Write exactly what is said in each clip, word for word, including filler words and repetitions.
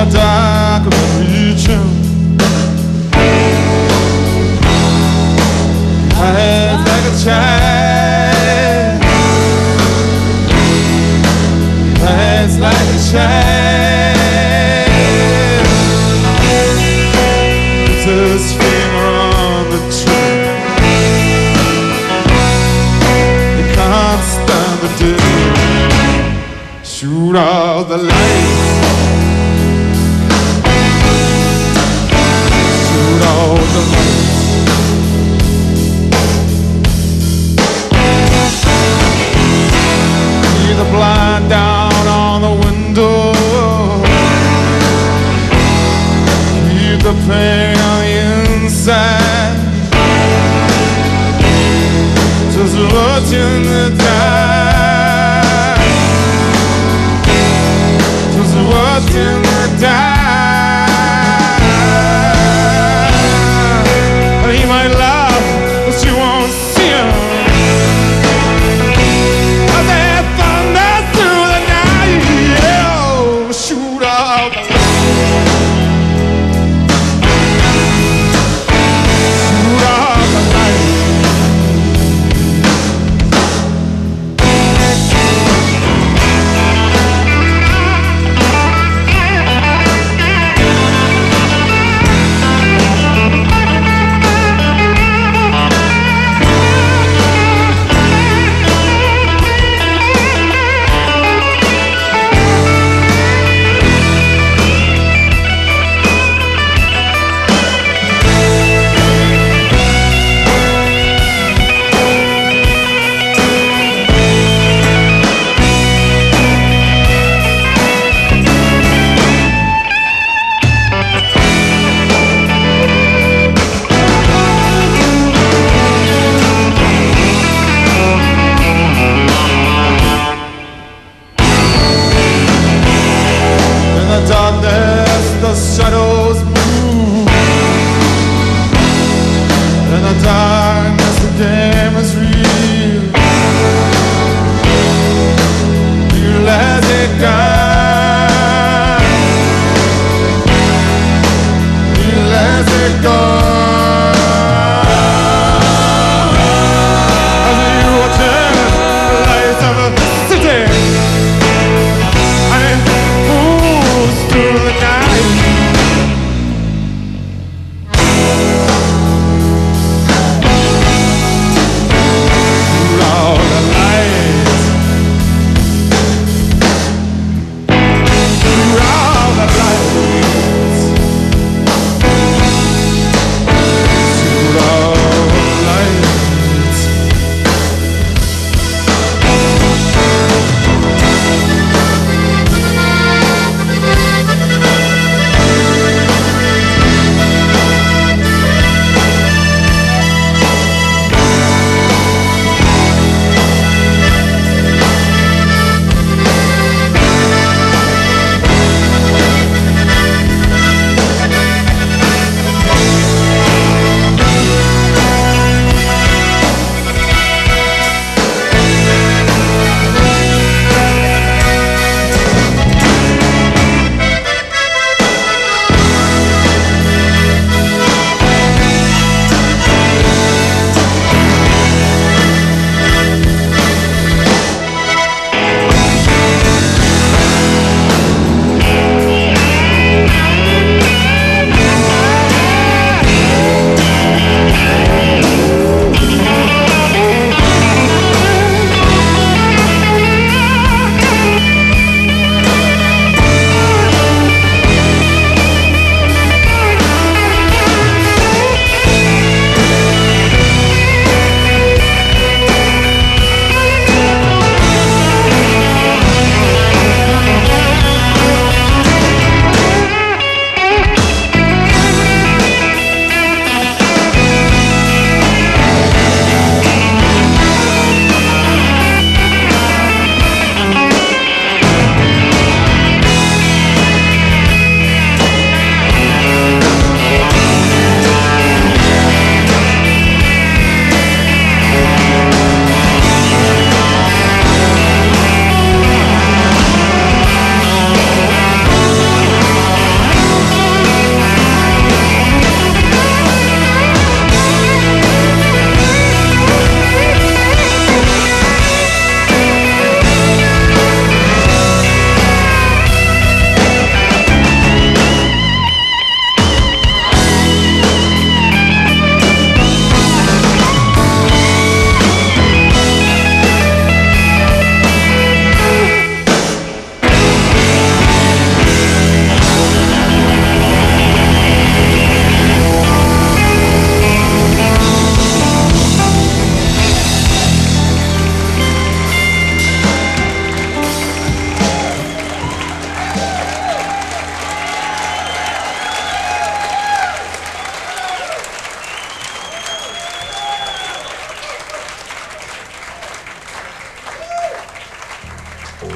a dark region. Eyes like a child, eyes like a child. Puts his finger on the trigger. He can't stand the day. Shoot out the lights. Shoot out the lights. The blind down on the window. Keep the pain on the inside. Just watching the die. Just watching the die. He might laugh, but you won't see him. Thunder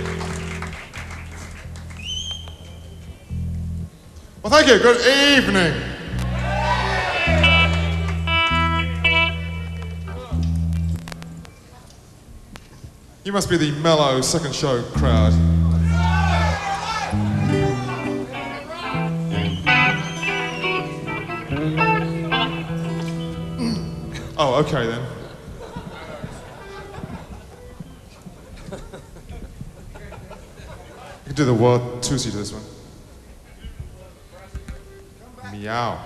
Well, thank you. Good evening. You must be the mellow second show crowd. Oh, okay then. You can do the word Tusi to this one. Meow.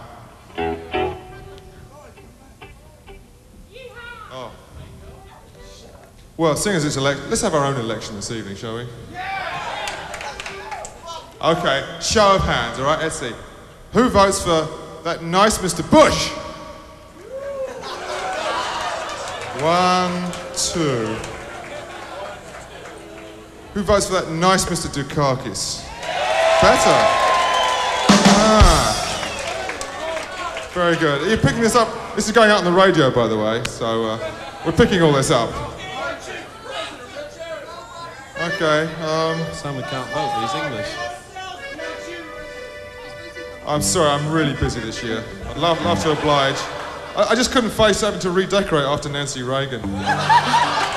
Oh. Well, seeing as it's election, let's have our own election this evening, shall we? Okay, show of hands, all right? Let's see. Who votes for that nice Mister Bush? One, two. Who votes for that nice Mister Dukakis? Better. Ah. Very good. Are you picking this up? This is going out on the radio, by the way, so uh, we're picking all this up. Okay. Um, Sam, we can't vote, he's English. I'm sorry, I'm really busy this year. I'd love, love to oblige. I, I just couldn't face having to redecorate after Nancy Reagan.